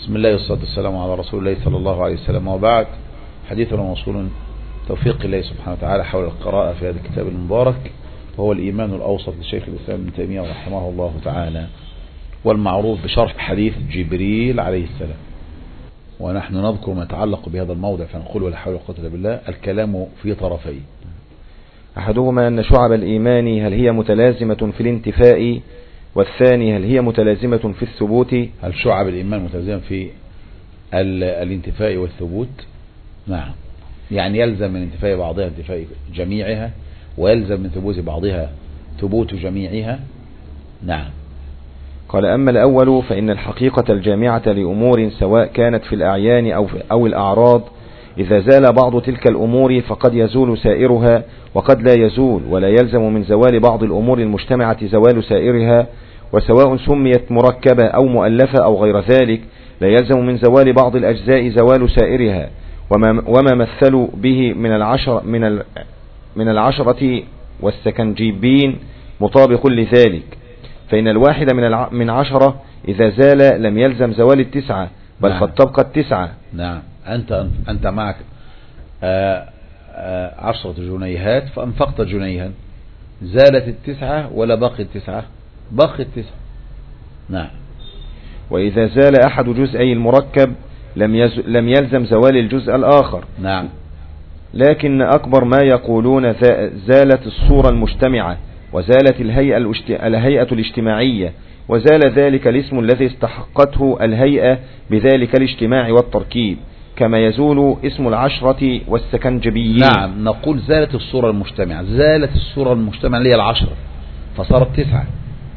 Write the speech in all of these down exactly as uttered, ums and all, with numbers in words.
بسم الله والصلاة والسلام على رسول الله صلى الله عليه وسلم، وبعد. حديثنا موصول توفيق الله سبحانه وتعالى حول القراءة في هذا الكتاب المبارك، وهو الإيمان الأوسط لشيخ الإسلام ابن تيمية رحمه الله تعالى، والمعروف بشرح حديث جبريل عليه السلام. ونحن نذكر ما يتعلق بهذا الموضع فنقول ولا حول ولا قوة إلا بالله. الكلام في طرفين: أحدهما أن شعب الإيمان هل هي متلازمة في الانتفاء، والثاني هل هي متلازمة في الثبوت. هل شعب الإيمان متلازمة في الانتفاء والثبوت؟ نعم، يعني يلزم من انتفاء بعضها انتفاء جميعها، ويلزم من ثبوت بعضها ثبوت جميعها. نعم. قال: أما الأول فإن الحقيقة الجامعة لأمور سواء كانت في الأعيان أو, أو الأعراض، إذا زال بعض تلك الأمور فقد يزول سائرها وقد لا يزول، ولا يلزم من زوال بعض الأمور المجتمعة زوال سائرها، وسواء سميت مركبة أو مؤلفة أو غير ذلك، لا يلزم من زوال بعض الأجزاء زوال سائرها. وما, وما مثلوا به من العشر من من العشرة والسكنجيبين مطابق لذلك، فإن الواحد من من عشرة إذا زال لم يلزم زوال التسعة، بل نعم. قد تبقى التسعة. نعم. أنت أنت معك آآ آآ عشرة جنيهات فأنفقت جنيها، زالت التسعة ولا بقي التسعة؟ بقي التسعة. نعم. وإذا زال أحد جزئي المركب لم لم يلزم زوال الجزء الآخر. نعم. لكن أكبر ما يقولون زالت الصورة المجتمعة، وزالت الهيئة, الهيئة الاجتماعية، وزال ذلك الاسم الذي استحقته الهيئة بذلك الاجتماع والتركيب، كما يزول اسم العشرة والسكنجبيين. نعم، نقول زالت الصورة المجتمعة، زالت الصورة المجتمعة اللي هي العشرة فصارت تسعة،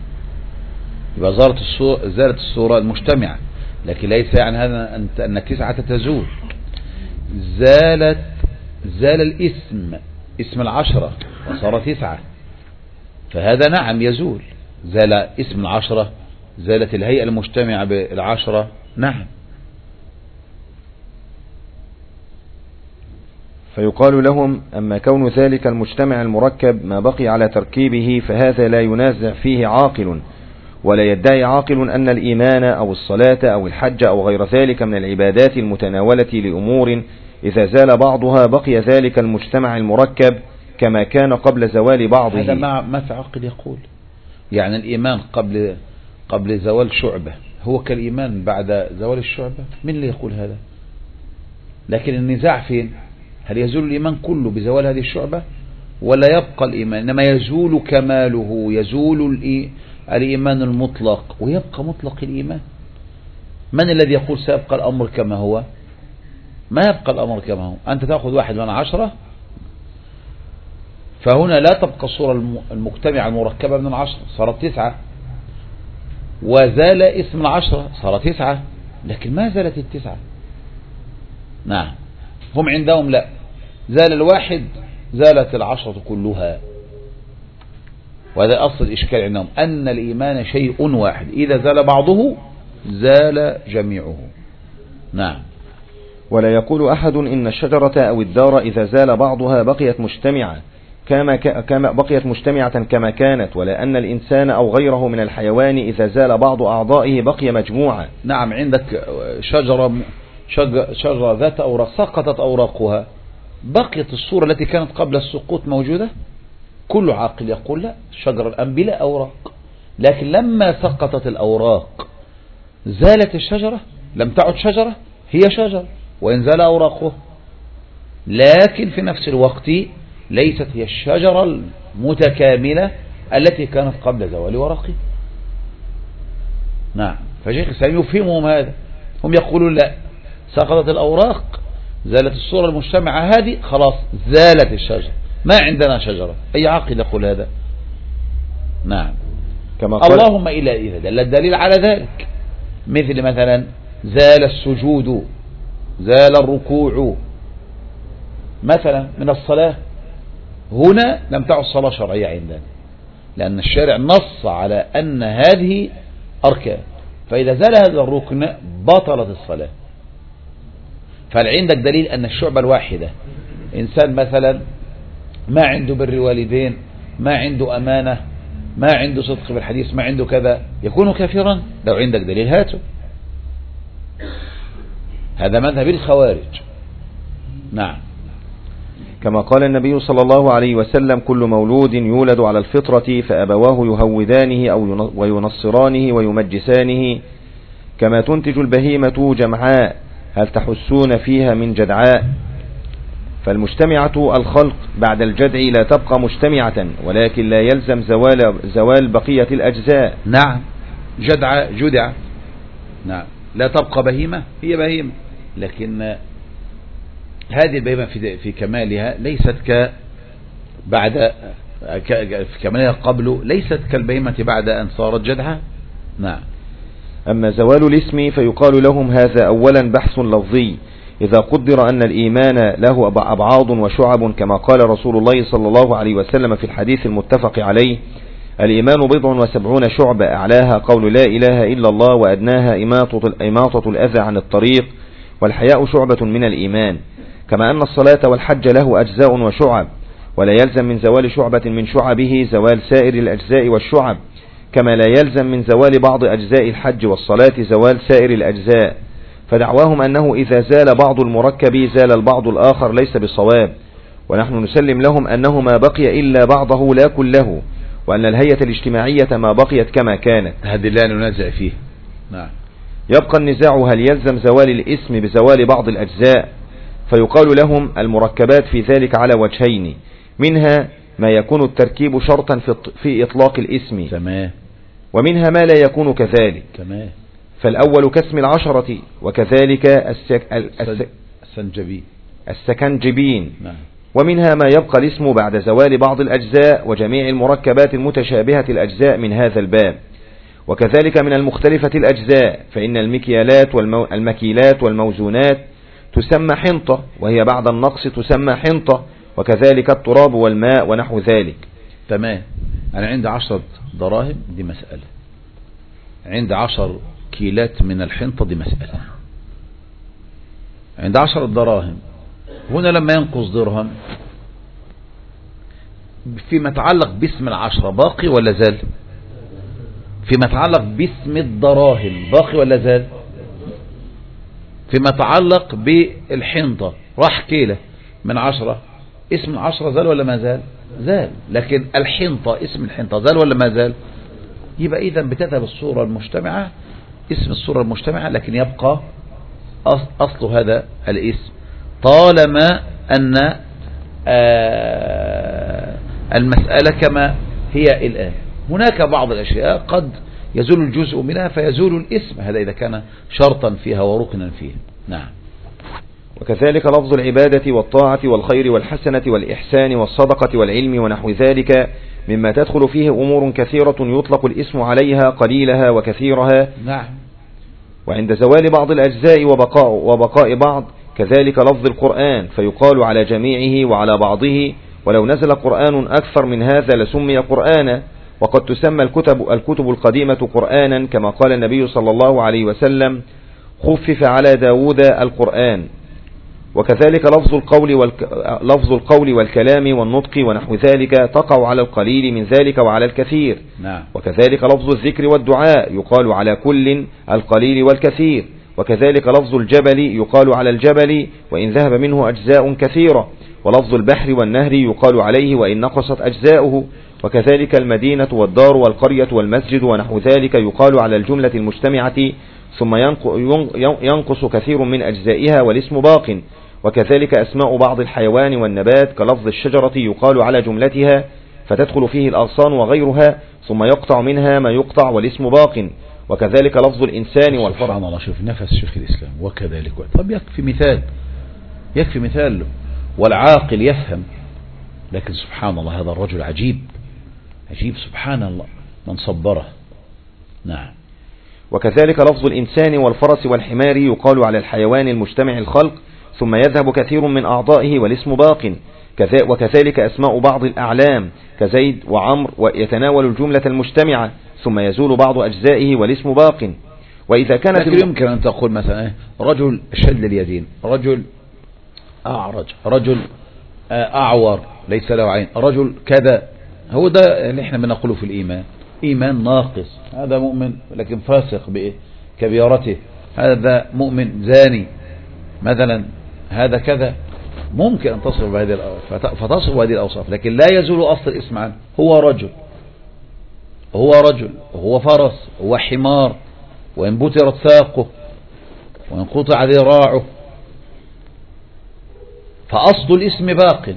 يبقى زالت الصورة, زالت الصورة المجتمعة، لكن ليس يعني هذا أن التسعة تزول. زالت زال الاسم اسم العشرة وصار تسعة، فهذا نعم يزول. زال اسم العشرة، زالت الهيئة المجتمعة بالعشرة. نعم. فيقال لهم: أما كون ذلك المجتمع المركب ما بقي على تركيبه فهذا لا ينازع فيه عاقل، ولا يدعي عاقل أن الإيمان أو الصلاة أو الحج أو غير ذلك من العبادات المتناولة لأمور إذا زال بعضها بقي ذلك المجتمع المركب كما كان قبل زوال بعضه. هذا ما ما في عقل يقول يعني الإيمان قبل قبل زوال شعبة هو كالإيمان بعد زوال الشعبة؟ من اللي يقول هذا؟ لكن النزاع فين؟ هل يزول الإيمان كله بزوال هذه الشعبة ولا يبقى الإيمان؟ إنما يزول كماله، يزول الإيمان المطلق ويبقى مطلق الإيمان. من الذي يقول سيبقى الأمر كما هو؟ ما يبقى الأمر كما هو. أنت تأخذ واحد من عشرة، فهنا لا تبقى الصورة المجتمعة المركبة من العشرة، صارت تسعة، وزال اسم العشرة صارت تسعة، لكن ما زالت التسعة. نعم. هم عندهم لا، زال الواحد زالت العشرة كلها، وهذا أصل الإشكال عندهم، أن الإيمان شيء واحد، إذا زال بعضه زال جميعه. نعم. ولا يقول أحد إن الشجرة أو الدار إذا زال بعضها بقيت مجتمعة كما كما بقيت مجتمعة كما كانت، ولا أن الإنسان أو غيره من الحيوان إذا زال بعض أعضائه بقي مجموعة. نعم. عندك شجرة شجرة ذات أوراق سقطت أوراقها، بقيت الصورة التي كانت قبل السقوط موجودة؟ كل عاقل يقول لا، الشجرة الآن بلا أوراق، لكن لما سقطت الأوراق زالت الشجرة، لم تعد شجرة، هي شجرة وإن زال أوراقه، لكن في نفس الوقت ليست هي الشجرة المتكاملة التي كانت قبل زوال ورقه. نعم. فشيخ الإسلام يفهمهم هذا، هم يقولون لا، سقطت الأوراق، زالت الصورة المجتمعة هذه، خلاص زالت الشجرة، ما عندنا شجرة. أي عاقل يقول هذا؟ نعم. كما قال اللهم إلا إذا دل الدليل على ذلك، مثل مثلا زال السجود، زال الركوع مثلا من الصلاة، هنا لم تعد الصلاة شرعية عندنا، لأن الشارع نص على أن هذه أركان، فإذا زال هذا الركن بطلت الصلاة. فهل عندك دليل أن الشعبة الواحدة، إنسان مثلا ما عنده بر والدين، ما عنده أمانة، ما عنده صدق بالحديث، ما عنده كذا، يكون كافرا؟ لو عندك دليل هاته. هذا مذهب الخوارج. نعم. كما قال النبي صلى الله عليه وسلم: كل مولود يولد على الفطرة فأبواه يهودانه أو وينصرانه ويمجسانه كما تنتج البهيمة جمعاء هل تحسون فيها من جدعاء. فالمجتمعة الخلق بعد الجدع لا تبقى مجتمعة، ولكن لا يلزم زوال, زوال بقية الأجزاء. نعم، جدع جدع، نعم، لا تبقى بهيمة، هي بهيمة، لكن هذه البهيمة في في كمالها ليست ك بعد في كمالها قبل ليست كالبهيمة بعد أن صارت جدعة. نعم. أما زوال الاسم فيقال لهم هذا أولا بحث لفظي، إذا قدر أن الإيمان له أبعاض وشعب، كما قال رسول الله صلى الله عليه وسلم في الحديث المتفق عليه: الإيمان بضع وسبعون شعبة، أعلاها قول لا إله إلا الله، وأدناها إماطة الأذى عن الطريق، والحياء شعبة من الإيمان. كما أن الصلاة والحج له أجزاء وشعب، ولا يلزم من زوال شعبة من شعبه زوال سائر الأجزاء والشعب، كما لا يلزم من زوال بعض أجزاء الحج والصلاة زوال سائر الأجزاء. فدعواهم أنه إذا زال بعض المركب زال البعض الآخر ليس بصواب، ونحن نسلم لهم أنه ما بقي إلا بعضه لا كله، وأن الهيئة الاجتماعية ما بقيت كما كانت. هذه لا ننازع فيه. نعم. يبقى النزاع هل يلزم زوال الاسم بزوال بعض الأجزاء، فيقال لهم المركبات في ذلك على وجهين: منها ما يكون التركيب شرطا في إطلاق الاسم، تمام، ومنها ما لا يكون كذلك، تمام. فالأول كاسم العشرة، وكذلك السك... السك... السنجبين السكنجبين. نعم. ومنها ما يبقى الاسم بعد زوال بعض الأجزاء وجميع المركبات المتشابهة الأجزاء من هذا الباب. وكذلك من المختلفة الأجزاء، فإن المكيالات والمو... المكيلات والموزونات تسمى حنطة، وهي بعد النقص تسمى حنطة، وكذلك التراب والماء ونحو ذلك. تمام. أنا عندي عشرة دراهم، دي مسألة. عندي عشر كيلات من الحنطة، دي مسألة. عند عشر دراهم هنا لما ينقص درهم فيما يتعلق باسم العشرة باقي ولا زال؟ فيما يتعلق باسم الدراهم باقي ولا زال؟ فيما يتعلق بالحنطة راح كيلة من عشرة، اسم العشرة زال ولا ما زال؟ زال. لكن الحنطة اسم الحنطة زال ولا ما زال؟ يبقى إذا بتذهب الصورة المجتمعة اسم الصورة المجتمعة، لكن يبقى أصل هذا الاسم طالما أن المسألة كما هي الآن. هناك بعض الأشياء قد يزول الجزء منها فيزول الاسم، هذا إذا كان شرطا فيها وركنا فيها. نعم. وكذلك لفظ العبادة والطاعة والخير والحسنة والإحسان والصدقة والعلم ونحو ذلك مما تدخل فيه أمور كثيرة يطلق الاسم عليها قليلها وكثيرها. نعم. وعند زوال بعض الأجزاء وبقاء, وبقاء بعض كذلك لفظ القرآن، فيقال على جميعه وعلى بعضه، ولو نزل قرآن أكثر من هذا لسمي قرآنا. وقد تسمى الكتب, الكتب القديمة قرآنا، كما قال النبي صلى الله عليه وسلم: خفف على داود القرآن. وكذلك لفظ القول, والك... لفظ القول والكلام والنطق ونحو ذلك تقع على القليل من ذلك وعلى الكثير. نعم. وكذلك لفظ الذكر والدعاء يقال على كل القليل والكثير. وكذلك لفظ الجبل يقال على الجبل وإن ذهب منه أجزاء كثيرة. ولفظ البحر والنهر يقال عليه وإن نقصت أجزاؤه. وكذلك المدينة والدار والقرية والمسجد ونحو ذلك يقال على الجملة المجتمعة، ثم ينقص كثير من أجزائها والاسم باق. وكذلك أسماء بعض الحيوان والنبات كلفظ الشجرة يقال على جملتها فتدخل فيه الأغصان وغيرها، ثم يقطع منها ما يقطع والاسم باق. وكذلك لفظ الإنسان والفرع. سبحان الله، شوف نفس شيخ الإسلام. وكذلك. طب يكفي مثال، يكفي مثال والعاقل يفهم. لكن سبحان الله هذا الرجل عجيب عجيب، سبحان الله من صبره. نعم. وكذلك لفظ الإنسان والفرس والحمار يقال على الحيوان المجتمع الخلق، ثم يذهب كثير من أعضائه والاسم باق. وكذلك أسماء بعض الأعلام كزيد وعمر ويتناول الجملة المجتمعة، ثم يزول بعض أجزائه والاسم باق. وإذا كانت لكن يمكن أن تقول مثلا رجل شد اليدين، رجل أعرج، رجل أعور ليس له عين، رجل كذا. هو ده اللي احنا بنقوله في الإيمان، إيمان ناقص. هذا مؤمن لكن فاسق بكبيرته، هذا مؤمن زاني، مثلا هذا كذا، ممكن أن تصف بهذه فتصف هذه الأوصاف، لكن لا يزول أصل الاسم عنه. هو رجل، هو رجل، وهو فرس، هو حمار، وإن بترت ساقه وإن قطع ذراعه، فأصل الاسم باق.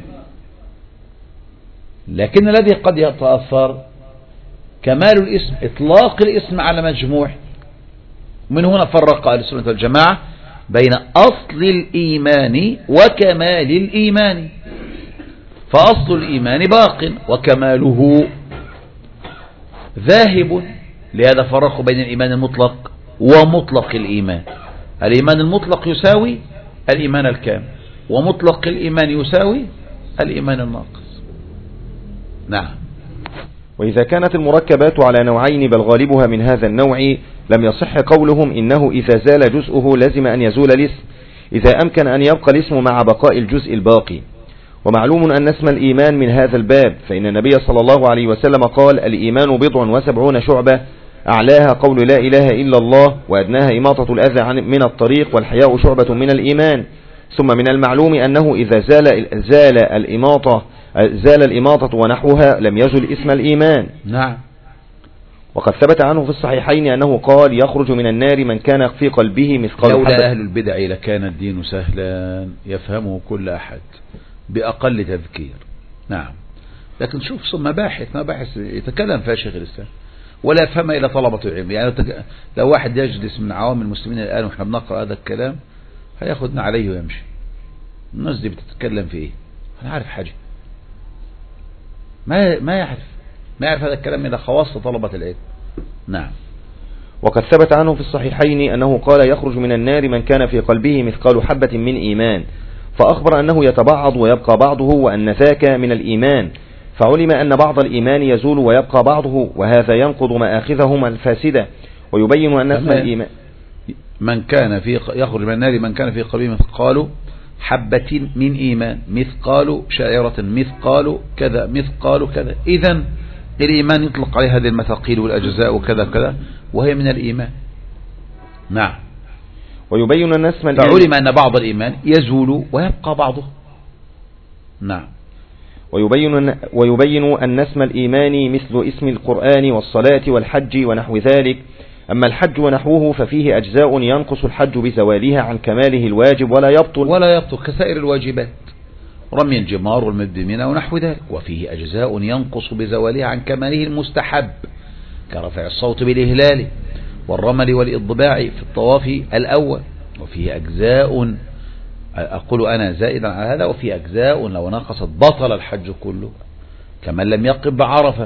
لكن الذي قد يتأثر كمال الاسم، إطلاق الاسم على مجموع. من هنا فرق أهل السنة والجماعة بين أصل الإيمان وكمال الإيمان، فأصل الإيمان باق وكماله ذاهب. لهذا فرقوا بين الإيمان المطلق ومطلق الإيمان. الإيمان المطلق يساوي الإيمان الكامل، ومطلق الإيمان يساوي الإيمان الناقص. نعم. وإذا كانت المركبات على نوعين بل غالبها من هذا النوع لم يصح قولهم إنه إذا زال جزءه لازم أن يزول الاسم، إذا أمكن أن يبقى الاسم مع بقاء الجزء الباقي. ومعلوم أن اسم الإيمان من هذا الباب، فإن النبي صلى الله عليه وسلم قال: الإيمان بضع وسبعون شعبة، أعلاها قول لا إله إلا الله، وأدناها إماطة الأذى من الطريق، والحياء شعبة من الإيمان. ثم من المعلوم أنه إذا زال, زال الإماطة زال الإماطة ونحوها لم يزل اسم الإيمان. نعم. وقد ثبت عنه في الصحيحين أنه قال: يخرج من النار من كان في قلبه مثقال حبة. لولا أهل البدع لكان الدين سهلا يفهمه كل أحد بأقل تذكير. نعم. لكن شوف ثم مباحث مباحث يتكلم فيها شيخ الإسلام ولا يفهم إلا طلبة العلم. يعني لو واحد يجلس من عوام المسلمين الآن وإحنا بنقرأ هذا الكلام هياخدنا عليه ويمشي. الناس دي بتتكلم في إيه؟ أنا عارف حاجة ما ما يعرف ما يعرف هذا الكلام إلا خواص طلبة العلم. نعم. وقد ثبت عنه في الصحيحين أنه قال: يخرج من النار من كان في قلبه مثقال حبة من إيمان، فأخبر أنه يتبعض ويبقى بعضه، وأن ذاك من الإيمان، فعلم أن بعض الإيمان يزول ويبقى بعضه، وهذا ينقض مآخذهم الفاسدة. ويبين أن اسم الإيمان من كان في يخرج من النار من كان في قلبه مثقال حبة من إيمان، مثقال شعيرة، مثقال كذا، مثقال كذا. إذن الإيمان يطلق عليه هذه المثاقيل والأجزاء وكذا كذا، وهي من الإيمان. نعم. ويبين أن اسم الإيمان فعلم أن بعض الإيمان يزول ويبقى بعضه. نعم. ويبين أن, ويبين أن اسم الإيمان مثل اسم القرآن والصلاة والحج ونحو ذلك. أما الحج ونحوه ففيه أجزاء ينقص الحج بزوالها عن كماله الواجب ولا يبطل ولا يبطل كسائر الواجبات، رمي الجمار والمد منها ونحو ذلك. وفيه أجزاء ينقص بزوالها عن كماله المستحب، كرفع الصوت بالإهلال والرمل والإضباع في الطواف الأول. وفيه أجزاء، أقول أنا زائدا على هذا، وفيه أجزاء لو نقصت بطل الحج كله كمن لم يقف بعرفة.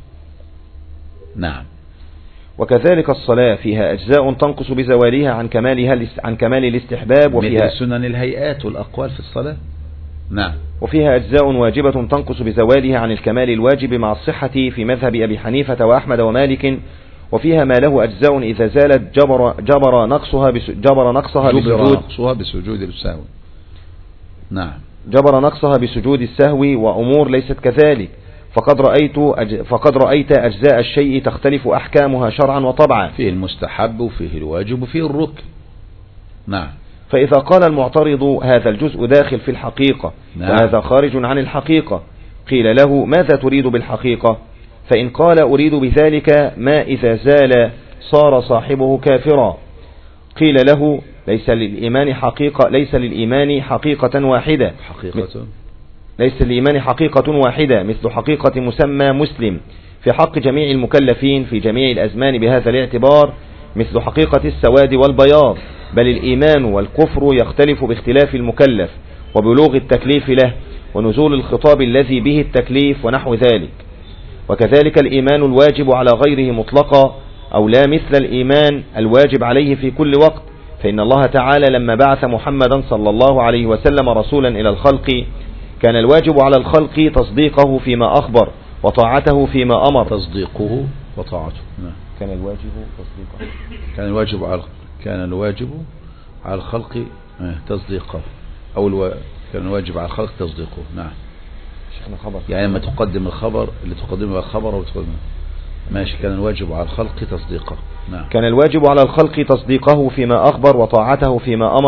نعم. وكذلك الصلاة فيها أجزاء تنقص بزوالها عن كمالها عن كمال الاستحباب، وفيها مثل سنن الهيئات والأقوال في الصلاة. نعم. وفيها أجزاء واجبة تنقص بزوالها عن الكمال الواجب مع الصحة في مذهب أبي حنيفة وأحمد ومالك. وفيها ما له أجزاء إذا زالت جبر جبر نقصها جبر نقصها جبر بسجود نقصها بسجود السهو. نعم. جبر نقصها بسجود السهو، وأمور ليست كذلك، فقد رأيت أج... فقد رأيت أجزاء الشيء تختلف أحكامها شرعا وطبعا، فيه المستحب وفيه الواجب وفيه الركن. نعم. فإذا قال المعترض هذا الجزء داخل في الحقيقة، نعم، وهذا خارج عن الحقيقة، قيل له: ماذا تريد بالحقيقة؟ فإن قال: أريد بذلك ما إذا زال صار صاحبه كافرا، قيل له: ليس للإيمان حقيقة ليس للإيمان حقيقة واحدة حقيقة ليس للإيمان حقيقة واحدة مثل حقيقة مسمى مسلم في حق جميع المكلفين في جميع الأزمان بهذا الاعتبار، مثل حقيقة السواد والبياض، بل الإيمان والكفر يختلف باختلاف المكلف وبلوغ التكليف له ونزول الخطاب الذي به التكليف ونحو ذلك. وكذلك الإيمان الواجب على غيره مطلقا أو لا مثل الإيمان الواجب عليه في كل وقت، فإن الله تعالى لما بعث محمدا صلى الله عليه وسلم رسولا إلى الخلق كان الواجب على الخلق تصديقه فيما أخبر وطاعته فيما أمر. تصديقه وطاعته. نعم. كان الواجب تصديقه كان الواجب على كان الواجب على الخلق تصديقه أو الو... كان الواجب على الخلق تصديقه. نعم. خبر. يعني لما تقدم الخبر اللي تقدمه الخبر وتقدمه ماشي. كان الواجب على الخلق تصديقه. نعم. كان الواجب على الخلق تصديقه فيما أخبر وطاعته فيما أمر،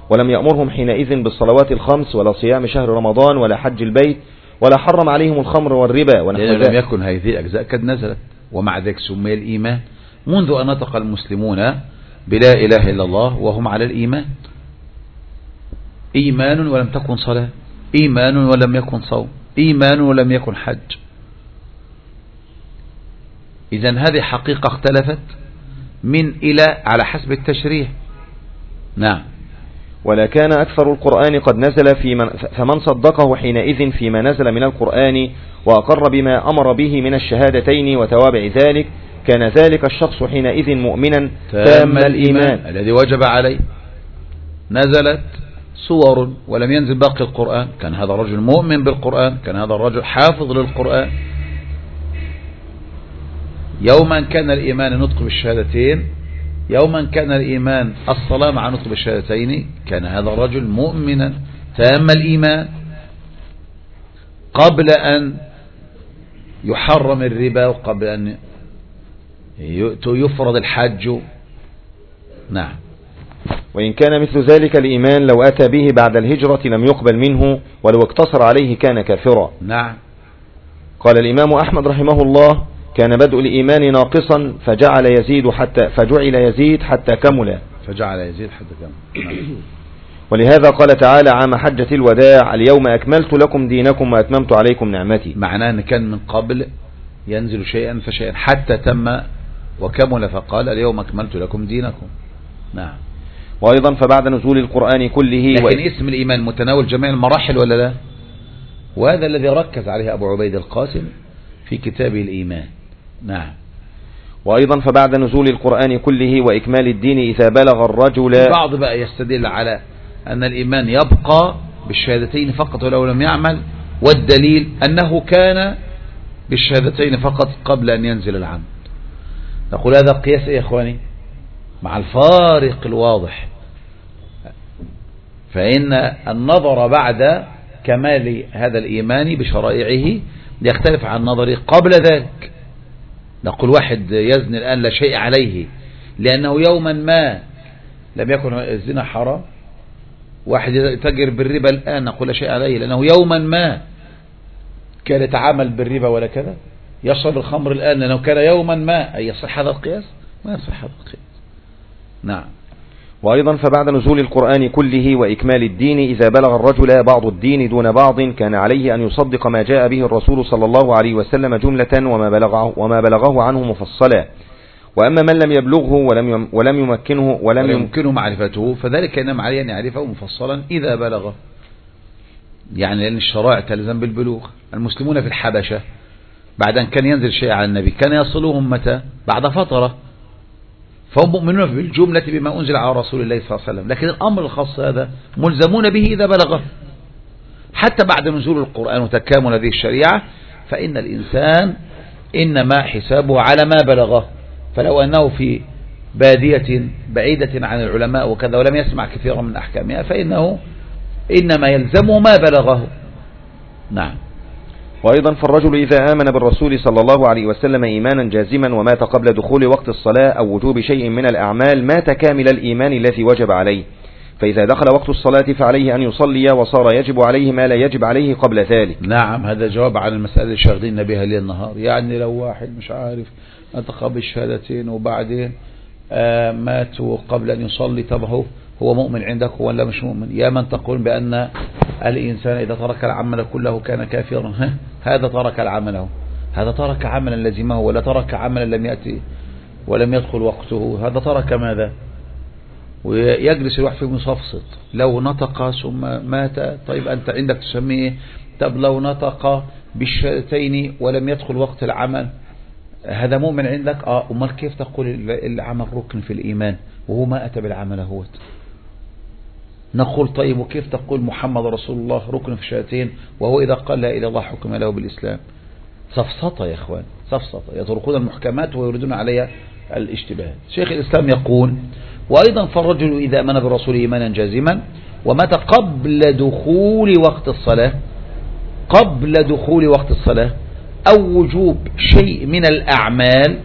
ولم يأمرهم حينئذ بالصلوات الخمس ولا صيام شهر رمضان ولا حج البيت ولا حرم عليهم الخمر والربا ونحو ذلك. لم يكن هذه الأجزاء قد نزلت، ومع ذلك سمي الإيمان منذ أن نطق المسلمون بلا إله إلا الله وهم على الإيمان. إيمان ولم تكن صلاة، إيمان ولم يكن صوم، إيمان ولم يكن حج. إذن هذه حقيقة اختلفت من إلى على حسب التشريع. نعم. ولا كان أكثر القرآن قد نزل في من فمن صدقه حينئذ فيما نزل من القرآن وأقر بما أمر به من الشهادتين وتوابع ذلك، كان ذلك الشخص حينئذ مؤمنا تام الإيمان الذي وجب عليه. نزلت صور ولم ينزل باقي القرآن، كان هذا الرجل مؤمن بالقرآن، كان هذا الرجل حافظ للقرآن. يوما كان الإيمان نطق بالشهادتين، يوما كان الإيمان الصلاة مع نطق بالشهادتين، كان هذا الرجل مؤمنا تام الإيمان قبل أن يحرم الربا وقبل أن يفرض الحج. نعم. وإن كان مثل ذلك الإيمان لو أتى به بعد الهجرة لم يقبل منه، ولو اقتصر عليه كان كافرا. نعم. قال الإمام أحمد رحمه الله: كان بدء الإيمان ناقصا فجعل يزيد حتى فجعل يزيد حتى كمل فجعل يزيد حتى كمل. ولهذا قال تعالى عام حجة الوداع: اليوم أكملت لكم دينكم وأتممت عليكم نعمتي. معناه أن كان من قبل ينزل شيئا فشيئا حتى تم وكمل، فقال اليوم أكملت لكم دينكم. نعم. وأيضا فبعد نزول القرآن كله لكن و... اسم الإيمان متناول جميع المراحل ولا لا؟ وهذا الذي ركز عليه أبو عبيد القاسم في كتابه الإيمان. نعم. وأيضا فبعد نزول القرآن كله وإكمال الدين إذا بلغ الرجل. بعض بقى يستدل على أن الإيمان يبقى بالشهادتين فقط ولو لم يعمل، والدليل أنه كان بالشهادتين فقط قبل أن ينزل العمل. نقول هذا قياس إيه يا إخواني؟ مع الفارق الواضح، فإن النظر بعد كمال هذا الإيمان بشرائعه يختلف عن النظر قبل ذلك. نقول واحد يزني الآن لا شيء عليه لأنه يوما ما لم يكن الزنا حرام، واحد يتاجر بالربا الآن نقول لا شيء عليه لأنه يوما ما كان يتعامل بالربا ولا كذا، يشرب الخمر الآن لأنه كان يوما ما. أي يصح هذا القياس؟ ما يصح هذا القياس. نعم. وأيضا فبعد نزول القرآن كله وإكمال الدين إذا بلغ الرجل بعض الدين دون بعض كان عليه أن يصدق ما جاء به الرسول صلى الله عليه وسلم جملة وما بلغه, وما بلغه عنه مفصلا. وأما من لم يبلغه ولم ولم يمكنه ولم يمكنه معرفته فذلك إنما عليه أن يعرفه مفصلا إذا بلغه، يعني لأن الشرائع تلزم بالبلوغ. المسلمون في الحبشة بعد أن كان ينزل شيء على النبي كان يصلهم متى؟ بعد فترة، فهم مؤمنون بالجملة بما أنزل على رسول الله صلى الله عليه وسلم، لكن الأمر الخاص هذا ملزمون به إذا بلغه. حتى بعد نزول القرآن وتكامل هذه الشريعة فإن الإنسان إنما حسابه على ما بلغه. فلو أنه في بادية بعيدة عن العلماء وكذا ولم يسمع كثيرا من أحكامها فإنه إنما يلزمه ما بلغه. نعم. وأيضا فالرجل إذا آمن بالرسول صلى الله عليه وسلم إيمانا جازما ومات قبل دخول وقت الصلاة أو وجوب شيء من الأعمال مات كامل الإيمان الذي وجب عليه، فإذا دخل وقت الصلاة فعليه أن يصلي وصار يجب عليه ما لا يجب عليه قبل ذلك. نعم. هذا جواب عن المسألة اللي شاغلين بها ليل النهار. يعني لو واحد مش عارف نطق بالشهادتين وبعدين آه ماتوا قبل أن يصلي، طب هو هو مؤمن عندك ولا مش مؤمن؟ يا من تقول بأن الإنسان إذا ترك العمل كله كان كافرا، هذا ترك العمل، هذا ترك عملا لزمه ولا ترك عملا لم يأتي ولم يدخل وقته، هذا ترك ماذا؟ ويجلس الواحد في مصفصط. لو نطق ثم مات، طيب أنت عندك تسميه؟ طب لو نطق بالشهادتين ولم يدخل وقت العمل هذا مؤمن عندك؟ اه. امال كيف تقول العمل ركن في الإيمان وهو ما أتى بالعمل هو؟ نقول طيب وكيف تقول محمد رسول الله ركن في الشهادتين وهو إذا قال لا إله إلا الله حكم له بالإسلام؟ سفسطة يا إخوان، سفسطة، يتركون المحكمات ويريدون عليها الاشتباهات. شيخ الإسلام يقول: وأيضا فالرجل إذا آمن بالرسول إيمانا جازما ومات قبل دخول وقت الصلاة قبل دخول وقت الصلاة أو وجوب شيء من الأعمال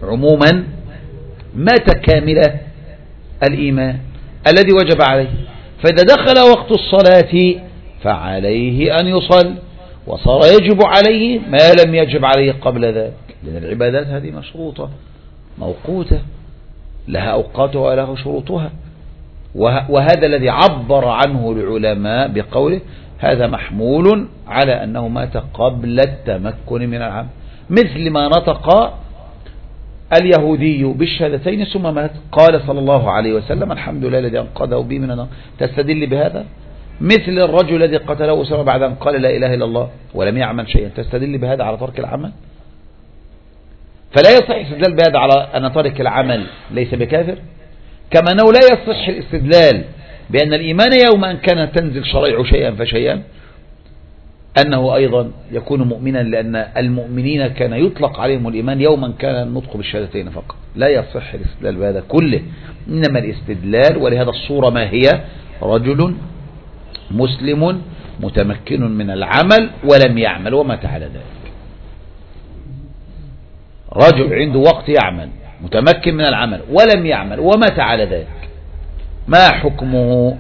عموما مات كامل الإيمان الذي وجب عليه. فإذا دخل وقت الصلاة فعليه أن يصل، وصار يجب عليه ما لم يجب عليه قبل ذلك، لأن العبادات هذه مشروطة موقوتة لها أوقاتها ولها شروطها. وهذا الذي عبر عنه العلماء بقوله هذا محمول على أنه مات قبل التمكن من العمل، مثل ما نطق اليهودي بالشهادتين ثم مات، قال صلى الله عليه وسلم الحمد لله الذي أنقذه بي من النار. تستدل بهذا؟ مثل الرجل الذي قتله أسامة بعد أن قال لا إله إلا الله ولم يعمل شيئا، تستدل بهذا على ترك العمل؟ فلا يصح الاستدلال بهذا على أن ترك العمل ليس بكافر، كما أنه لا يصح الاستدلال بأن الإيمان يوم أن كان تنزل شرائع شيئا فشيئا أنه أيضا يكون مؤمنا، لأن المؤمنين كان يطلق عليهم الإيمان يوما كان النطق بالشهادتين فقط. لا يصح الاستدلال بهذا كله، إنما الاستدلال، ولهذا الصورة ما هي؟ رجل مسلم متمكن من العمل ولم يعمل ومات على ذلك. رجل عنده وقت يعمل متمكن من العمل ولم يعمل ومات على ذلك، ما حكمه؟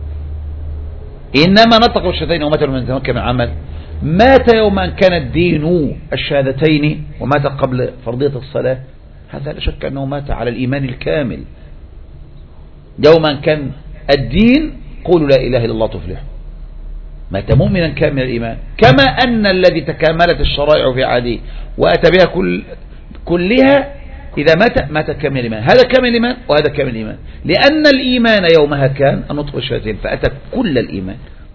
إنما نطق الشهادتين ومات من متمكن من العمل، مات يوم أن كان الدين الشهادتين ومات قبل فرضية الصلاة، هذا لا شك أنه مات على الإيمان الكامل. يوم أن كان الدين قولوا لا إله إلا الله تفلح، مات مؤمنا كامل الإيمان. كما أن الذي تكاملت الشرائع في عهده وأتى بها كل كلها إذا مات مات كامل الإيمان، هذا كامل الإيمان وهذا كامل الإيمان، لأن الإيمان يومها كان النطق بالشهادتين فأتى كل الإيمان.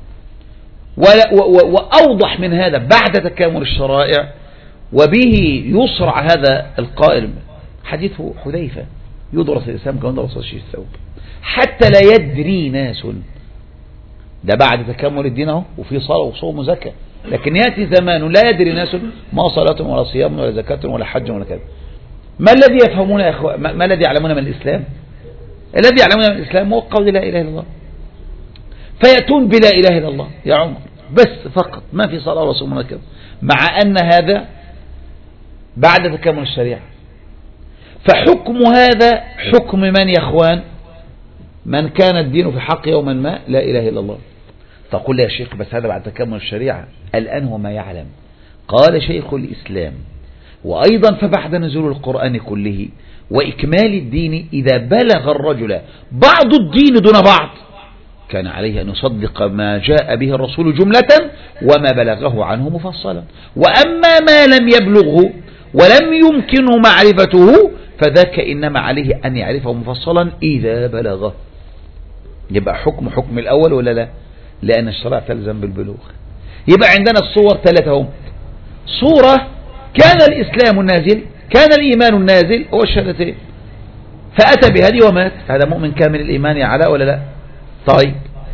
وأوضح من هذا بعد تكامل الشرائع، وبه يصرع هذا القائل حديث حذيفة يدرس الإسلام كما يدرس الشيء الثوب حتى لا يدري ناس، ده بعد تكامل الدين اهو، وفي صلاة وصوم وزكاة، لكن يأتي زمان لا يدري ناس ما صلاة ولا صيام ولا زكاة ولا حج ولا كذا. ما الذي يفهمون يا أخوة؟ ما الذي يعلمون من الإسلام؟ الذي يعلمون من الإسلام هو قول لا إله إلا الله، فيأتون بلا إله إلا الله يا عمر بس فقط، ما في صلاة ولا صوم ولا كذا، مع أن هذا بعد تكامل الشريعة. فحكم هذا حكم من يا أخوان؟ من كان الدين في حق يوما ما لا إله إلا الله. تقول لي يا شيخ بس هذا بعد تكامل الشريعة، الآن هو ما يعلم. قال شيخ الإسلام وأيضا فبعد نزول القرآن كله وإكمال الدين إذا بلغ الرجل بعض الدين دون بعض كان عليه أن يصدق ما جاء به الرسول جملة وما بلغه عنه مفصلا، وأما ما لم يبلغه ولم يمكنه معرفته فذاك إنما عليه أن يعرفه مفصلا إذا بلغه. يبقى حكم حكم الأول ولا لا؟ لأن الشرع تلزم بالبلوغ. يبقى عندنا الصور ثلاثة هم. صورة كان الإسلام النازل، كان الإيمان النازل هو الشهادتين، فأتى بهذه ومات، هذا مؤمن كامل الإيمان يا علاء ولا لا؟ طيب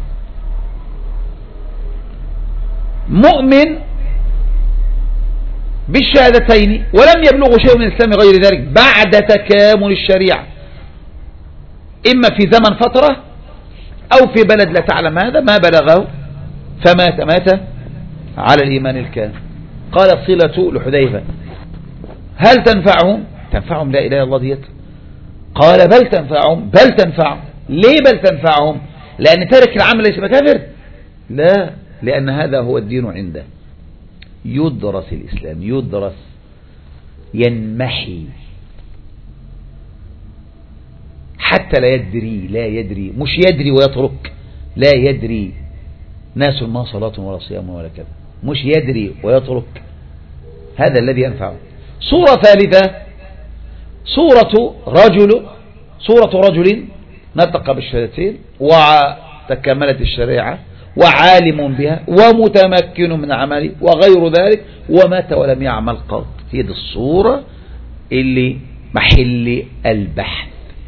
مؤمن بالشهادتين ولم يبلغ شيء من الإسلام غير ذلك بعد تكامل الشريعة، إما في زمن فترة أو في بلد لا تعلم هذا ما بلغه فمات مات على الإيمان الكامل. قال صلة لحذيفة هل تنفعهم؟ تنفعهم لا إله إلا الله ديت؟ قال بل تنفعهم، بل تنفعهم. ليه بل تنفعهم؟ لأن تارك العمل ليس بكافر؟ لا، لأن هذا هو الدين عنده. يدرس الإسلام، يدرس ينمحي حتى لا يدري، لا يدري مش يدري ويترك، لا يدري ناس ما صلاة ولا صيام ولا كذا، مش يدري ويترك، هذا الذي ينفعه. صورة ثالثة صورة رجل صورة رجل نطق بالشهادتين وتكملت الشريعة وعالم بها ومتمكن من عمله وغير ذلك ومات ولم يعمل قط. هي دي الصورة اللي محل البحث،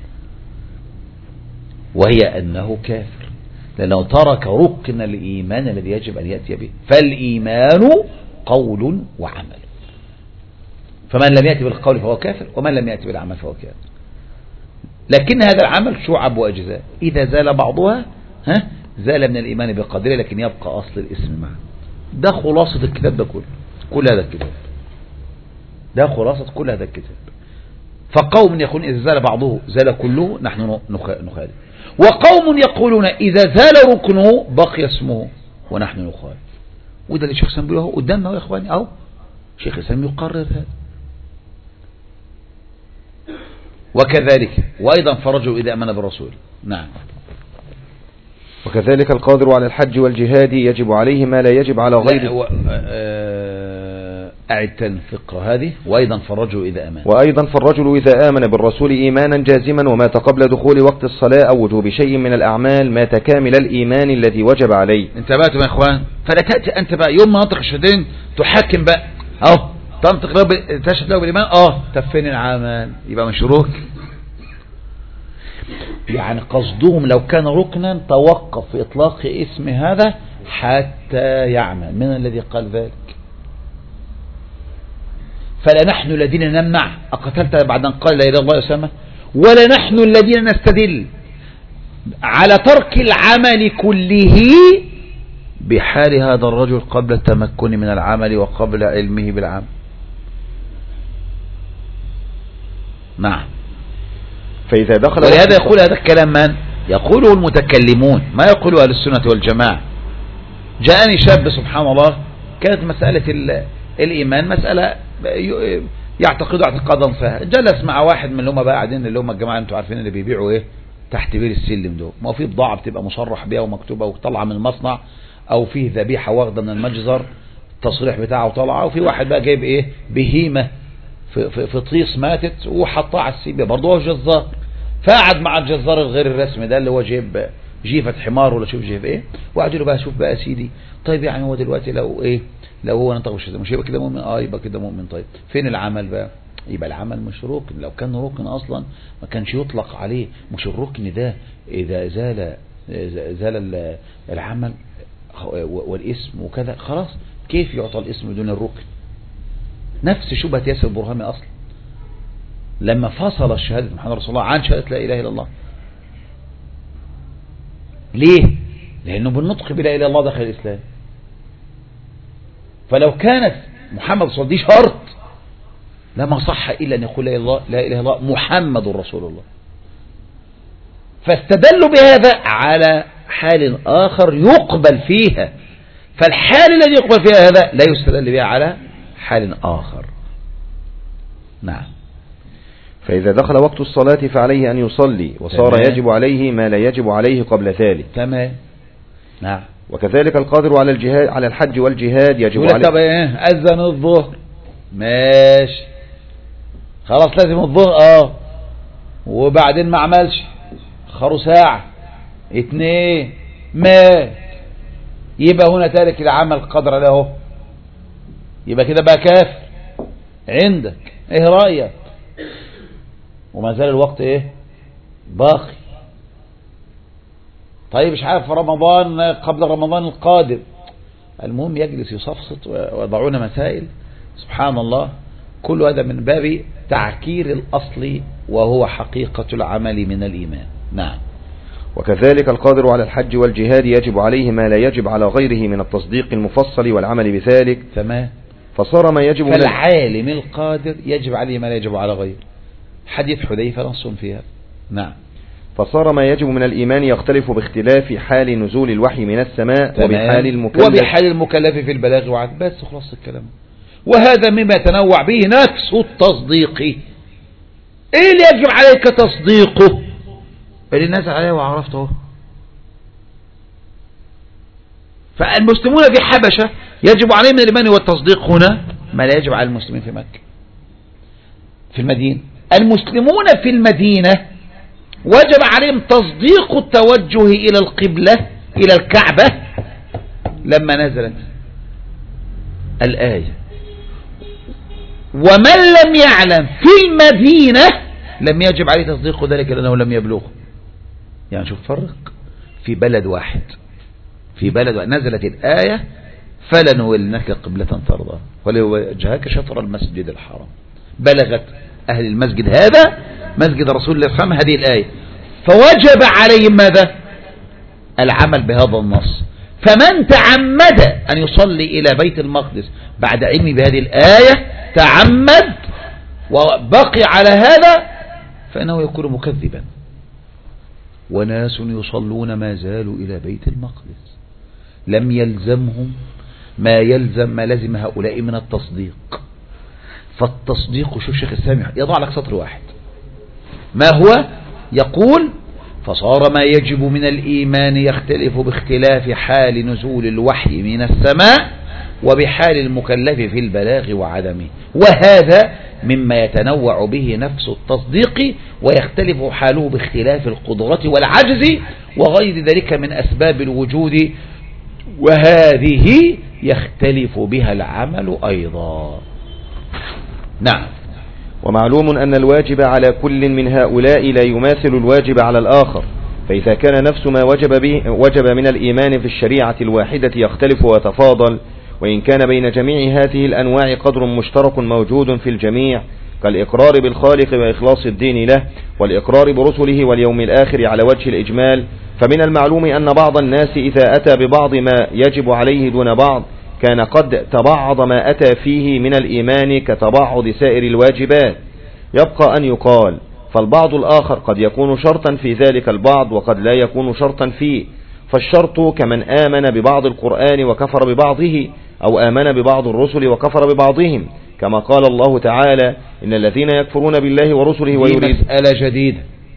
وهي أنه كافر لأنه ترك ركن الإيمان الذي يجب أن يأتي به، فالإيمان قول وعمل، فمن لم يأتي بالقول فهو كافر ومن لم يأتي بالعمل فهو كافر. لكن هذا العمل شعب وأجزاء، إذا زال بعضها ها زال من الإيمان بقدره، لكن يبقى أصل الاسم معه. ده خلاصة الكتاب ده كله، كل هذا الكتاب ده خلاصة كل هذا الكتاب. فقوم يكون إذا زال بعضه زال كله نحن نخالف، وقوم يقولون إذا زال ركنه بقي اسمه ونحن نخالف. وده اللي شيخ الإسلام بيقوله قدامنا يا إخواني، أهو شيخ الإسلام يقرر هذا. وكذلك وأيضا فرجوا إذا أمن بالرسول. نعم. وكذلك القادر على الحج والجهاد يجب عليه ما لا يجب على غيره. أعد الفقرة هذه. وأيضا فالرجل إذا آمن وأيضا فالرجل إذا آمن بالرسول إيمانا جازما ومات قبل دخول وقت الصلاة أو وجوب شيء من الأعمال مات كامل الإيمان الذي وجب عليه. انتبهتم يا إخوان؟ فلا تأتي أنت بقى يوم ما نطق الشهادتين تحكم بقى أهو تنطق له تشهد له بالإيمان اه تفين العمل يبقى مشروك. يعني قصدهم لو كان ركنا توقف في إطلاق اسم هذا حتى يعمل. من الذي قال ذلك؟ فلا نحن الذين نمنع أقتلت بعد أن قال لا إله إلا الله يسمى، ولا نحن الذين نستدل على ترك العمل كله بحال هذا الرجل قبل التمكن من العمل وقبل علمه بالعمل. نعم. فإذا دخل ولهذا يقول هذا الكلام من؟ يقوله المتكلمون، ما يقوله أهل السنة والجماعة. جاءني شاب سبحان الله كانت مسألة الإيمان مسألة يعتقد اعتقادا صحيحا، جلس مع واحد من اللي هم بقى قاعدين اللي هم الجماعة انتوا عارفين اللي بيبيعوا ايه تحت بير السلم دول، ما في بضاعة بتبقى مصرح بيها ومكتوبة وطالعة من المصنع، او فيه ذبيحة واخدة من المجزر التصريح بتاعه وطالعة، وفي واحد بقى جايب ايه بهيمة في, في, في طيس ماتت وحطها على السيبة برضه هو جزار، فقعد مع الجزار الغير الرسمي ده اللي هو جايب جيفة حمار ولا شوف جيب ايه، وقعد له بقى شوف بقى سيدي طيب يعني هو دلوقتي لو ايه لو هو نطق بالشهادة مش يبقى كده مؤمن؟ اه يبقى كده مؤمن. طيب فين العمل بقى؟ يبقى العمل مش ركن، لو كان ركن اصلا ما كانش يطلق عليه، مش الركن ده اذا زال زال العمل والاسم وكذا خلاص كيف يعطى الاسم دون الركن؟ نفس شبهة ياسر البرهامي اصلا لما فصل الشهادة محمد رسول الله عن شهادة لا اله الا الله. ليه؟ لانه بالنطق بلا اله الا الله دخل الاسلام. فلو كانت محمد صلى الله عليه وسلم دي شرط لما صح إلا أن يقول لا إله إلا الله محمد رسول الله. فاستدلوا بهذا على حال آخر يقبل فيها، فالحال الذي يقبل فيها هذا لا يستدل بها على حال آخر. نعم. فإذا دخل وقت الصلاة فعليه أن يصلي وصار تمام. يجب عليه ما لا يجب عليه قبل ذلك. تمام. نعم. وكذلك القادر على الجهاد على الحج والجهاد يجب عليه. طب ايه أذن الظهر ماشي خلاص لازم الظهر اه وبعدين ما عملش خروا ساعة اتنين مات، يبقى هنا تارك العمل قدر له، يبقى كده بقى كافر عندك. ايه رأيك؟ وما زال الوقت ايه باقي. طيب مش عارف رمضان قبل رمضان القادم، المهم يجلس يصفصط ويضعون مسائل سبحان الله. كل هذا من باب تعكير الأصل وهو حقيقة العمل من الإيمان. نعم. وكذلك القادر على الحج والجهاد يجب عليه ما لا يجب على غيره من التصديق المفصل والعمل بذلك. تمام. فصار ما يجب فالعالم القادر يجب عليه ما لا يجب على غيره. حديث حذيفة نص فيها. نعم. فصار ما يجب من الإيمان يختلف باختلاف حال نزول الوحي من السماء وبحال المكلف وبحال المكلف في البلاغ وعد. بس خلاص الكلام. وهذا مما يتنوع به نفس التصديق. ايه اللي يجب عليك تصديقه؟ اللي نزل عليه وعرفته. فالمسلمون في حبشة يجب عليهم من الإيمان والتصديق هنا ما لا يجب على المسلمين في مكة في المدينة. المسلمون في المدينة وجب عليهم تصديق التوجه إلى القبلة إلى الكعبة لما نزلت الآية، ومن لم يعلم في المدينة لم يجب عليه تصديق ذلك لأنه لم يبلغه. يعني شوف فرق في بلد واحد في بلد واحد نزلت الآية فلنولنك قبلة ترضى ولوجهك شطر المسجد الحرام، بلغت أهل المسجد هذا مسجد رسول الله صلى الله عليه وسلم هذه الآية، فوجب عليهم ماذا؟ العمل بهذا النص. فمن تعمد أن يصلي إلى بيت المقدس بعد علمه بهذه الآية تعمد وبقي على هذا فإنه يكون مكذبا. وناس يصلون ما زالوا إلى بيت المقدس، لم يلزمهم ما يلزم ما لزم هؤلاء من التصديق. فالتصديق، شوف شيخ السامع يضع لك سطر واحد، ما هو؟ يقول فصار ما يجب من الإيمان يختلف باختلاف حال نزول الوحي من السماء وبحال المكلف في البلاغ وعدمه، وهذا مما يتنوع به نفس التصديق ويختلف حاله باختلاف القدرة والعجز وغير ذلك من أسباب الوجود، وهذه يختلف بها العمل أيضا. نعم. ومعلوم أن الواجب على كل من هؤلاء لا يماثل الواجب على الآخر، فإذا كان نفس ما وجب, به وجب من الإيمان في الشريعة الواحدة يختلف ويتفاضل، وإن كان بين جميع هذه الأنواع قدر مشترك موجود في الجميع كالإقرار بالخالق وإخلاص الدين له، والإقرار برسله واليوم الآخر على وجه الإجمال، فمن المعلوم أن بعض الناس إذا أتى ببعض ما يجب عليه دون بعض كان قد تبعض ما أتى فيه من الإيمان كتبعض سائر الواجبات. يبقى أن يقال فالبعض الآخر قد يكون شرطا في ذلك البعض وقد لا يكون شرطا فيه، فالشرط كمن آمن ببعض القرآن وكفر ببعضه، أو آمن ببعض الرسل وكفر ببعضهم، كما قال الله تعالى إن الذين يكفرون بالله ورسله ويريد. مسألة جديدة،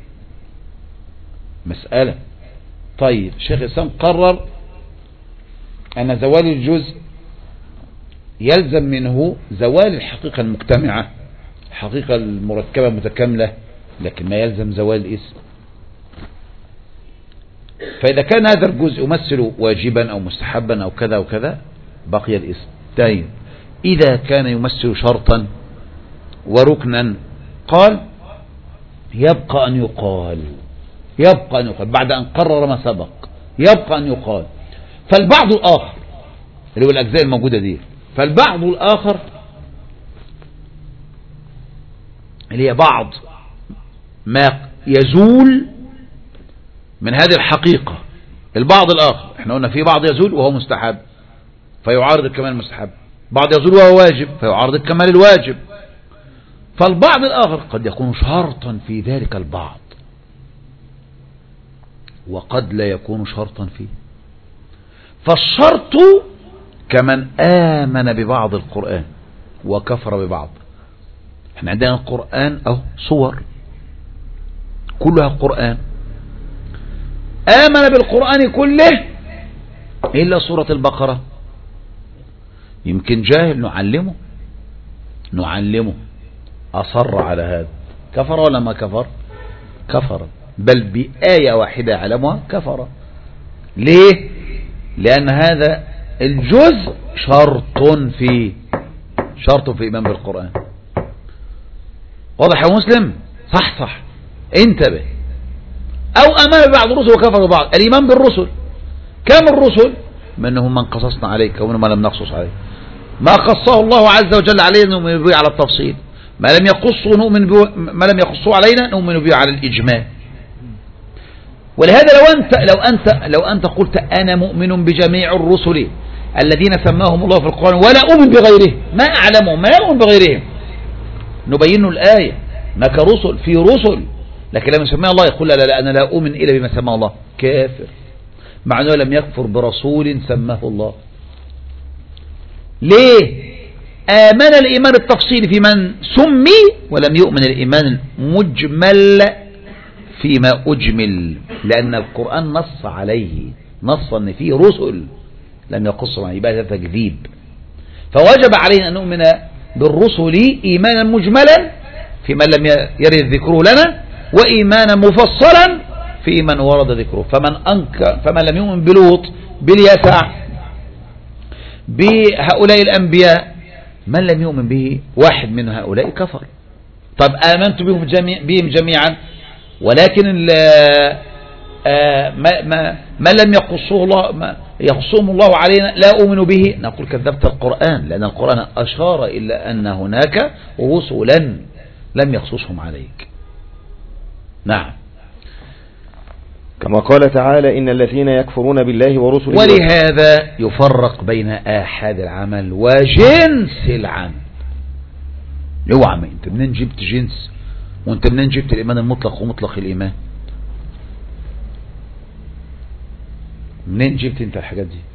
مسألة. طيب شيخ الإسلام قرر أن زوال الجزء يلزم منه زوال الحقيقة المجتمعة، الحقيقة المركبة متكاملة، لكن ما يلزم زوال الاسم. فإذا كان هذا الجزء يمثل واجبا أو مستحبا أو كذا وكذا بقي الاسم. طيب إذا كان يمثل شرطا وركنا قال يبقى أن يقال يبقى أن يقال بعد أن قرر ما سبق، يبقى أن يقال فالبعض الآخر اللي هو الأجزاء الموجودة دي، فالبعض الآخر اللي هي بعض ما يزول من هذه الحقيقة، البعض الآخر احنا قلنا في بعض يزول وهو مستحب فيعارض الكمال المستحب، بعض يزول وهو واجب فيعارض الكمال الواجب، فالبعض الآخر قد يكون شرطا في ذلك البعض وقد لا يكون شرطا فيه. فالشرط كمن آمن ببعض القرآن وكفر ببعض. احنا عندنا القرآن أو صور كلها قرآن، آمن بالقرآن كله إلا سورة البقرة، يمكن جاهل نعلمه نعلمه أصر على هذا، كفر ولا ما كفر؟ كفر، بل بآية واحدة يعلمها كفر. ليه؟ لأن هذا الجزء شرط في شرط في إيمان بالقرآن. واضح يا مسلم؟ صح صح، انتبه. أو أمام بعض الرسل وكفر بعض. الإيمان بالرسل كم الرسل؟ منهم من قصصنا عليك ومنهم من لم نقصص عليك، ما قصه الله عز وجل علينا نؤمن به على التفصيل، ما لم يقصه نؤمن به، ما لم يقصه علينا نؤمن به على الإجمال. ولهذا لو أنت لو أنت لو أنت قلت أنا مؤمن بجميع الرسل الذين سماهم الله في القرآن ولا أؤمن بغيرهم، ما أعلمهم ما يؤمن بغيرهم، نبين الآية ما كرسل في رسل، لكن لما سماه الله يقول لا لا أنا لا أؤمن إلا بما سماه الله، كافر، مع أنه لم يكفر برسول سماه الله. ليه؟ آمن الإيمان التفصيلي في من سمي ولم يؤمن الإيمان المجمل فيما أجمل، لأن القرآن نص عليه، نص أن فيه رسل لم يقص عنه، يبقى هذا تكذيب. فوجب علينا أن نؤمن بالرسل إيمانا مجملا في من لم يرد ذكره لنا، وإيمانا مفصلا في من ورد ذكره. فمن أنكر فمن لم يؤمن بلوط باليسع بهؤلاء الأنبياء، من لم يؤمن به واحد من هؤلاء كفر. طب آمنت بهم, جميع بهم جميعا، ولكن ما, ما, ما لم يقصه الله ما يقصهم الله علينا لا أؤمن به، نقول كذبت القرآن، لأن القرآن أشار إلى أن هناك رسلا لم يقصصهم عليك. نعم. كما قال تعالى إن الذين يكفرون بالله ورسله. ولهذا يفرق بين آحاد العمل وجنس العمل. اوعى، انت منين جبت جنس وانت منين جبت الإيمان المطلق ومطلق الإيمان؟ منين جبت انت الحاجات دي؟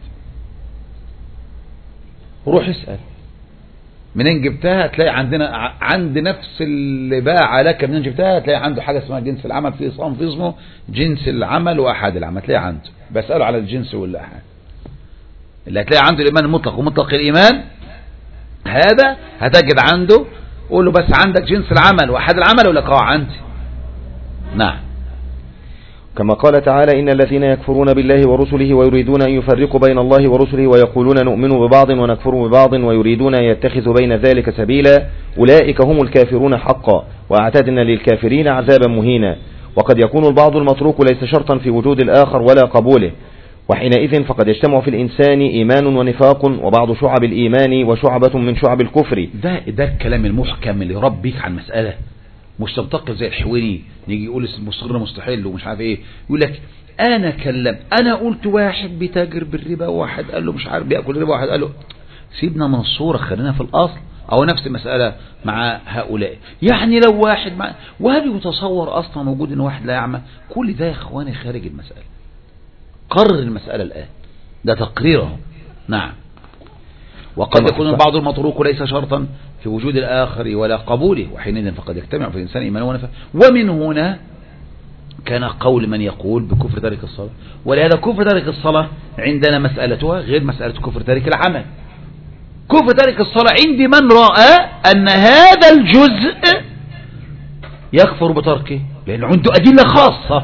روح اسأل منين جبتها. تلاقي عندنا عند نفس اللي باع لك منين جبتها، تلاقي عنده حاجة اسمها جنس العمل، في صنف اسمه جنس العمل وأحد العمل، تلاقي عنده. بسأله على الجنس والأحد. اللي هتلاقي عنده الإيمان المطلق ومطلق الإيمان هذا هتجد عنده، قول له بس عندك جنس العمل وأحد العمل ولا قاع عندي. نعم. كما قال تعالى إن الذين يكفرون بالله ورسله ويريدون أن يفرقوا بين الله ورسله ويقولون نؤمن ببعض ونكفر ببعض ويريدون أن يتخذوا بين ذلك سبيلا أولئك هم الكافرون حقا وأعتدنا للكافرين عذابا مهينا. وقد يكون البعض المتروك ليس شرطا في وجود الآخر ولا قبوله، وحينئذ فقد يجتمع في الإنسان إيمان ونفاق وبعض شعب الإيمان وشعبة من شعب الكفر. ده ده الكلام المحكم اللي يربيك عن مسألة، مش تنتقل زي الحويني يجي يقول المستقر مستحيل ومش عارف ايه، يقول لك انا كلم انا قلت واحد بيتاجر بالربا وواحد قال له مش عارف بياكل ربا وواحد قال له. سيبنا من الصورة، خلينا في الاصل. او نفس المسألة مع هؤلاء، يعني لو واحد مع وهل يتصور اصلا وجود ان واحد لا يعمى؟ كل ده يا اخواني خارج المسألة. قرر المسألة الان، ده تقريره. نعم. وقد يكون البعض المتروك ليس شرطا في وجود الآخر ولا قبوله، وحينئذ فقد يجتمع في الإنسان إيمان ونفاق. ومن هنا كان قول من يقول بكفر تارك الصلاة. ولهذا كفر تارك الصلاة عندنا مسألتها غير مسألة كفر تارك العمل. كفر تارك الصلاة عندي من رأى أن هذا الجزء يكفر بتركه لأنه عنده أدلة خاصة.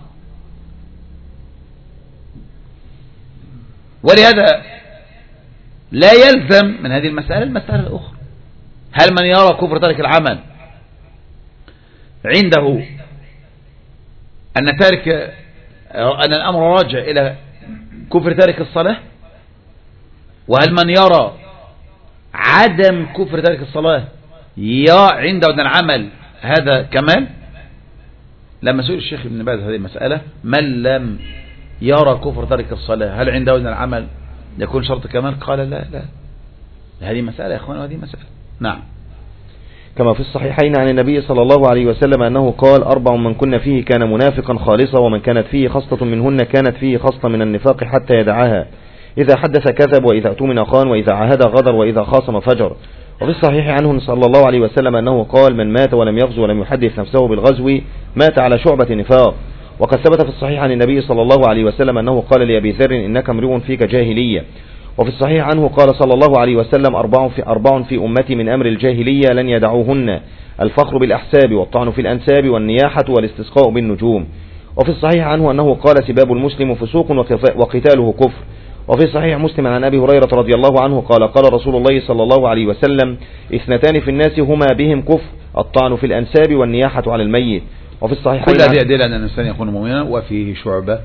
ولهذا لا يلزم من هذه المسألة المسألة الأخرى. هل من يرى كفر تارك العمل عنده أن تارك أن الأمر راجع إلى كفر تارك الصلاة؟ وهل من يرى عدم كفر تارك الصلاة يا عنده أن العمل هذا كمال؟ لما سئل الشيخ ابن باز هذه المسألة، من لم يرى كفر تارك الصلاة هل عنده أن العمل يكون شرط كمال؟ قال لا لا. هذه مسألة يا أخوان، وهذه مسألة. نعم. كما في الصحيحين عن النبي صلى الله عليه وسلم أنه قال أربع من كن فيه كان منافقا خالصا ومن كانت فيه خصلة منهن كانت فيه خصلة من النفاق حتى يدعاها. إذا حدث كذب وإذا اؤتمن خان وإذا عاهد غدر وإذا خاصم فجر. وفي الصحيح عنه صلى الله عليه وسلم أنه قال من مات ولم يغزو ولم يحدث نفسه بالغزو مات على شعبة نفاق. وقد ثبت في الصحيح عن النبي صلى الله عليه وسلم أنه قال لأبي ذر إنك امرؤ فيك جاهلية. وفي الصحيح عنه قال صلى الله عليه وسلم أربع في, أربع في أمتي من أمر الجاهلية لن يدعوهن: الفخر بالأحساب والطعن في الأنساب والنياحة والاستسقاء بالنجوم. وفي الصحيح عنه أنه قال سباب المسلم فسوق وقتاله كفر. وفي صحيح مسلم عن أبي هريرة رضي الله عنه قال قال رسول الله صلى الله عليه وسلم اثنتان في الناس هما بهم كفر: الطعن في الأنساب والنياحة على الميت. وفي الصحيح كل هذه أدلة أن الإنسان يكون مؤمنا وفيه شعبة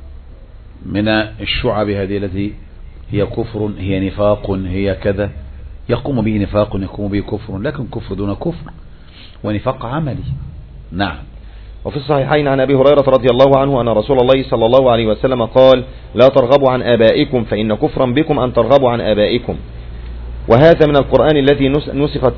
من الشعب هذه التي هي كفر، هي نفاق، هي كذا، يقوم به نفاق يقوم به كفر، لكن كفر دون كفر ونفاق عملي. نعم. وفي الصحيحين عن أبي هريرة رضي الله عنه أن رسول الله صلى الله عليه وسلم قال لا ترغبوا عن آبائكم فإن كفرا بكم أن ترغبوا عن آبائكم. وهذا من القرآن الذي نسخت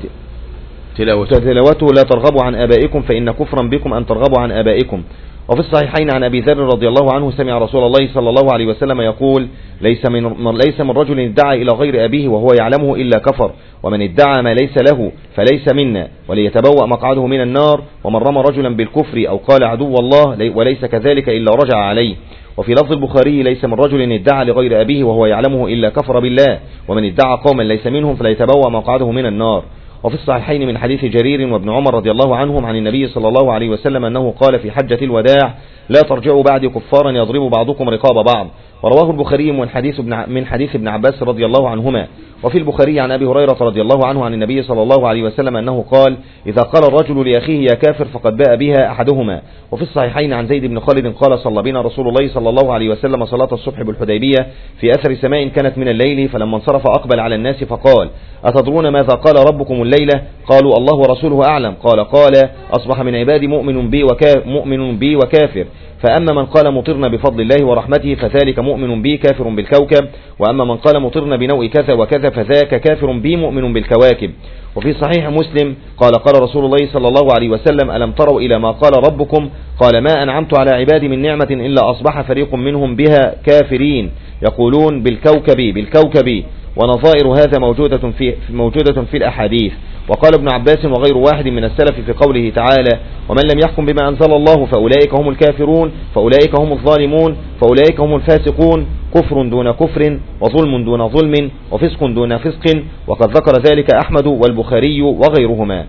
تلاوته لا ترغبوا عن آبائكم فإن كفرا بكم أن ترغبوا عن آبائكم. وفي الصحيحين عن أبي ذر رضي الله عنه سمع رسول الله صلى الله عليه وسلم يقول ليس من, ليس من رجل ادعى إلى غير أبيه وهو يعلمه إلا كفر، ومن ادعى ما ليس له فليس منا، وليتبوأ مقعده من النار، ومن رمى رجلا بالكفر أو قال عدو الله وليس كذلك إلا رجع عليه. وفي لفظ البخاري ليس من رجل ادعى لغير أبيه وهو يعلمه إلا كفر بالله، ومن ادعى قوما ليس منهم فليتبوأ مقعده من النار. وفي الصحيحين من حديث جرير وابن عمر رضي الله عنهم عن النبي صلى الله عليه وسلم أنه قال في حجة الوداع لا ترجعوا بعد كفارا يضرب بعضكم رقاب بعض. ورواه البخاري من حديث ابن من حديث ابن عباس رضي الله عنهما. وفي البخاري عن أبي هريرة رضي الله عنه عن النبي صلى الله عليه وسلم أنه قال إذا قال الرجل لأخيه يا كافر فقد باء بها أحدهما. وفي الصحيحين عن زيد بن خالد قال صلى بنا رسول الله صلى الله عليه وسلم صلاة الصبح بالحديبية في أثر سماء كانت من الليل، فلما انصرف أقبل على الناس فقال أتدرون ماذا قال ربكم الليلة؟ قالوا الله ورسوله أعلم. قال قال أصبح من عبادي مؤمن بي, وكا مؤمن بي وكافر، فأما من قال مطرنا بفضل الله ورحمته فذلك مؤمن بي كافر بالكوكب، وأما من قال مطرنا بنوء كذا وكذا فذاك كافر بي مؤمن بالكواكب. وفي صحيح مسلم قال قال رسول الله صلى الله عليه وسلم ألم تروا إلى ما قال ربكم قال ما أنعمت على عبادي من نعمة إلا أصبح فريق منهم بها كافرين يقولون بالكوكب بالكوكب. ونظائر هذا موجودة في, موجودة في الأحاديث. وقال ابن عباس وغير واحد من السلف في قوله تعالى ومن لم يحكم بما أنزل الله فأولئك هم الكافرون فأولئك هم الظالمون فأولئك هم الفاسقون، كفر دون كفر وظلم دون ظلم وفسق دون فسق. وقد ذكر ذلك أحمد والبخاري وغيرهما.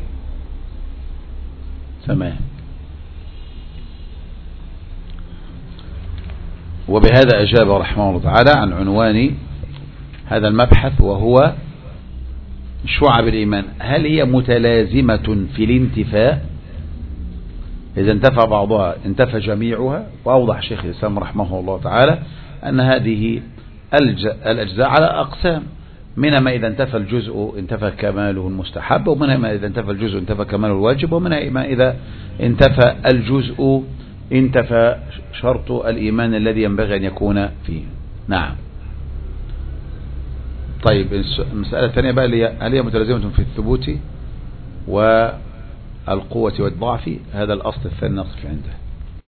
تمام. وبهذا أجاب رحمه الله تعالى عن عنوان هذا المبحث، وهو شعب الإيمان، هل هي متلازمة في الانتفاء؟ إذا انتفى بعضها انتفى جميعها. وأوضح شيخ الإسلام رحمه الله تعالى أن هذه الأجزاء على أقسام، منها ما إذا انتفى الجزء انتفى كماله المستحب، ومنها ما إذا انتفى الجزء انتفى كماله الواجب، ومنها ما إذا انتفى الجزء انتفى شرط الإيمان الذي ينبغي أن يكون فيه. نعم. طيب المسألة الثانية بقى اللي هل هي متلازمة في الثبوت والقوة والضعف؟ هذا الأصل الثاني نصف عنده.